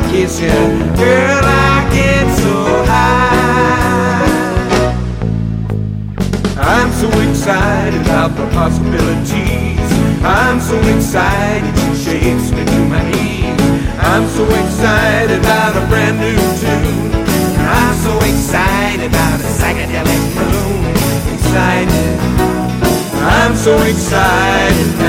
kiss you. Girl, I get so high. I'm so excited about the possibilities. I'm so excited, she shakes me to my knees. I'm so excited about a brand new tune. I'm so excited about a psychedelic moon. Excited, I'm so excited.